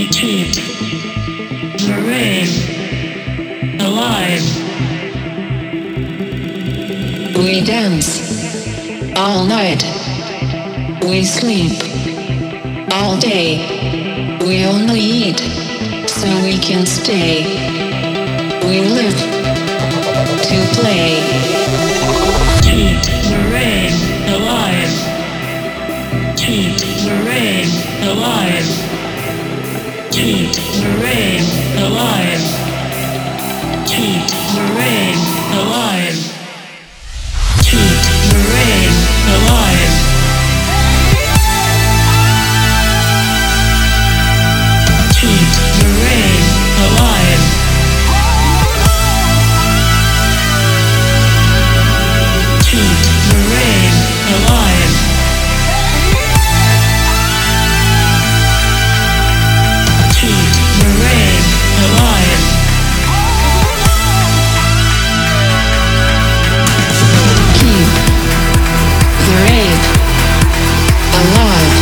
keep the rain alive. We dance all night. We sleep all day. We only eat so we can stay. We live to play. Keep the rain alive. Keep the rain alive. Keep the rain alive. Keep the rain alive. Keep the rain alive. Keep the rain alive. Keep the rain alive. Keep the rain alive. Keep the rain alive.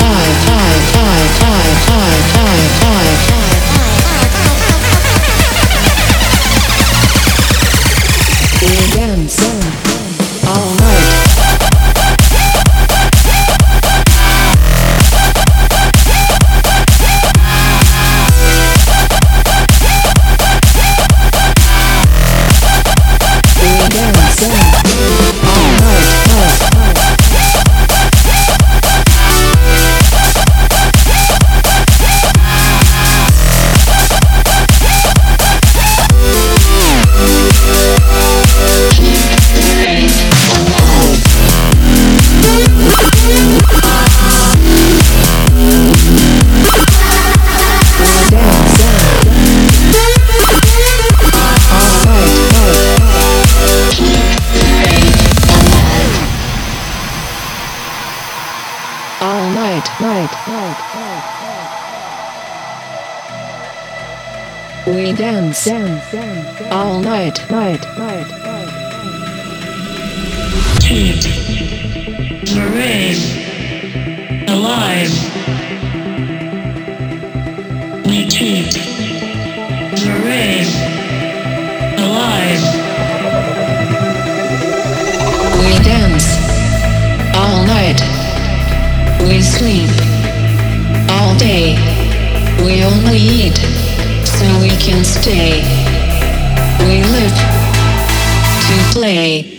We dance all night. We dance all night. Keep the rain alive. We keep the rain alive. We dance all night. We sleep all day. We only eat so we can stay. We live to play.